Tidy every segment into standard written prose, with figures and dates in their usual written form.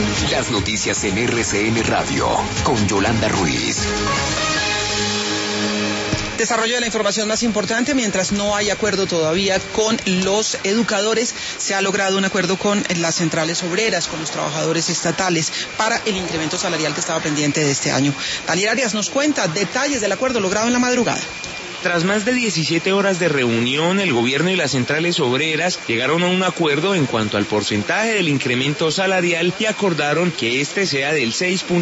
Las noticias en RCN Radio, con Yolanda Ruiz. Desarrollo de la información más importante: mientras no hay acuerdo todavía con los educadores, se ha logrado un acuerdo con las centrales obreras, con los trabajadores estatales, para el incremento salarial que estaba pendiente de este año. Daniel Arias nos cuenta detalles del acuerdo logrado en la madrugada. Tras más de 17 horas de reunión, el gobierno y las centrales obreras llegaron a un acuerdo en cuanto al porcentaje del incremento salarial y acordaron que este sea del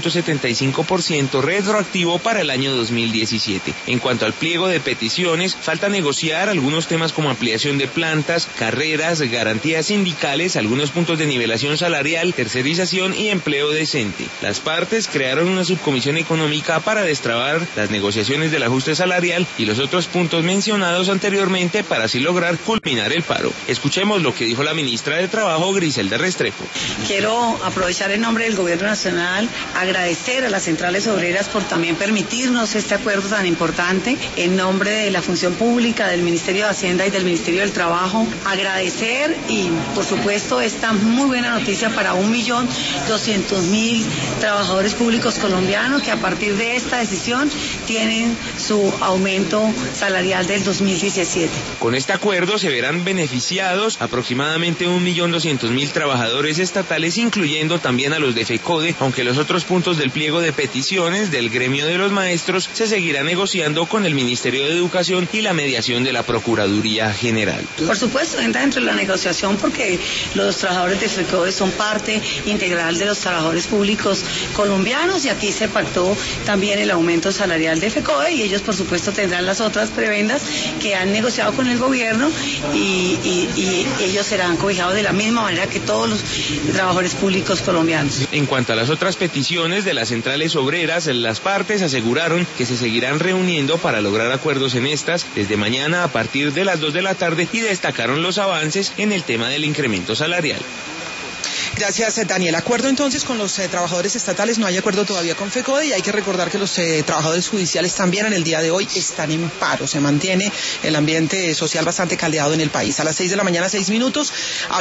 6.75% retroactivo para el año 2017. En cuanto al pliego de peticiones, falta negociar algunos temas como ampliación de plantas, carreras, garantías sindicales, algunos puntos de nivelación salarial, tercerización y empleo decente. Las partes crearon una subcomisión económica para destrabar las negociaciones del ajuste salarial y los otros puntos mencionados anteriormente para así lograr culminar el paro. Escuchemos lo que dijo la ministra de Trabajo, Griselda Restrepo. Quiero aprovechar en nombre del Gobierno Nacional, agradecer a las centrales obreras por también permitirnos este acuerdo tan importante. En nombre de la Función Pública, del Ministerio de Hacienda y del Ministerio del Trabajo, agradecer y, por supuesto, esta muy buena noticia para 1.200.000 trabajadores públicos colombianos que a partir de esta decisión tienen su aumento salarial del 2017. Con este acuerdo se verán beneficiados aproximadamente 1.200.000 trabajadores estatales, incluyendo también a los de FECODE, aunque los otros puntos del pliego de peticiones del gremio de los maestros se seguirá negociando con el Ministerio de Educación y la mediación de la Procuraduría General. Por supuesto, entra dentro de la negociación porque los trabajadores de FECODE son parte integral de los trabajadores públicos colombianos, y aquí se pactó también el aumento salarial de FECODE, y ellos por supuesto tendrán las otras prebendas que han negociado con el gobierno, y ellos serán cobijados de la misma manera que todos los trabajadores públicos colombianos. En cuanto a las otras peticiones de las centrales obreras, las partes aseguraron que se seguirán reuniendo para lograr acuerdos en estas desde mañana a partir de las 2 de la tarde y destacaron los avances en el tema del incremento salarial. Gracias, Daniel. Acuerdo entonces con los trabajadores estatales, no hay acuerdo todavía con FECODE, y hay que recordar que los trabajadores judiciales también en el día de hoy están en paro. Se mantiene el ambiente social bastante caldeado en el país. A las 6 de la mañana, 6 minutos.